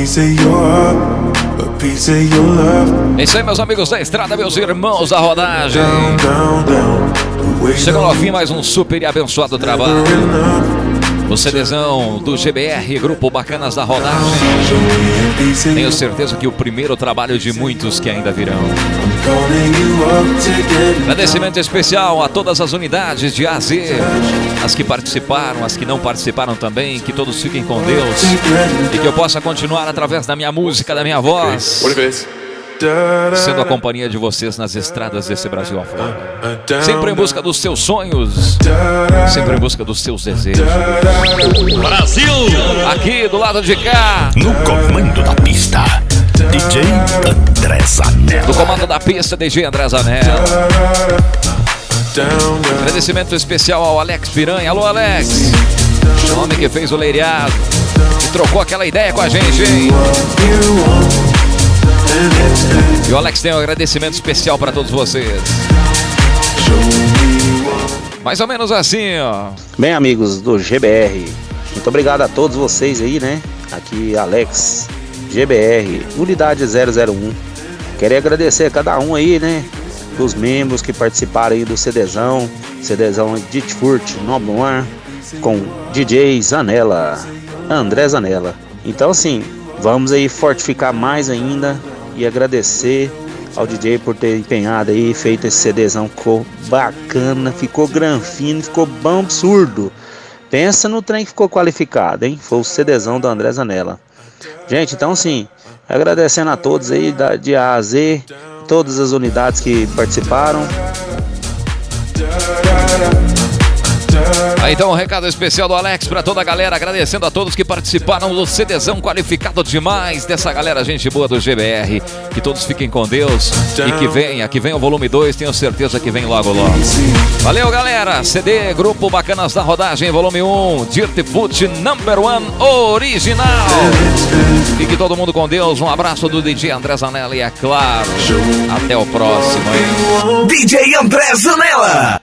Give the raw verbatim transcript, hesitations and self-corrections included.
É isso aí, meus amigos da estrada, meus irmãos da rodagem. Chegando ao fim mais um super e abençoado trabalho. O CDzão do G B R, Grupo Bacanas da Rodagem. Tenho certeza que o primeiro trabalho de muitos que ainda virão. Agradecimento especial a todas as unidades de A a Z, as que participaram, as que não participaram também. Que todos fiquem com Deus e que eu possa continuar através da minha música, da minha voz, sendo a companhia de vocês nas estradas desse Brasil afora. Sempre em busca dos seus sonhos, sempre em busca dos seus desejos. Brasil! Aqui do lado de cá, no comando da pista, D J André Zanella. Do comando da pista, D J André Zanella. Agradecimento especial ao Alex Piranha. Alô, Alex, o homem que fez o leiriado e trocou aquela ideia com a gente, hein? E o Alex tem um agradecimento especial para todos vocês. Mais ou menos assim, ó. Bem, amigos do G B R, muito obrigado a todos vocês aí, né? Aqui, Alex, G B R, Unidade zero zero um. Queria agradecer a cada um aí, né? Dos membros que participaram aí do CDzão, CDzão Ditfurt Noble One, com D J Zanella, André Zanella. Então, assim, vamos aí fortificar mais ainda. E agradecer ao D J por ter empenhado aí, feito esse CDzão, ficou bacana, ficou granfino, ficou bom absurdo. Pensa no trem que ficou qualificado, hein? Foi o CDzão do André Zanella. Gente, então assim, agradecendo a todos aí da, de A a Z, todas as unidades que participaram. Aí então um recado especial do Alex pra toda a galera, agradecendo a todos que participaram do CDzão qualificado demais dessa galera, gente boa do G B R. Que todos fiquem com Deus e que venha, que venha o volume dois, tenho certeza que vem logo logo. Valeu, galera, C D Grupo Bacanas da Rodagem, volume um, Dirtfoot Number One Original. Fique todo mundo com Deus, um abraço do D J André Zanella e é claro, até o próximo, hein? D J André Zanella.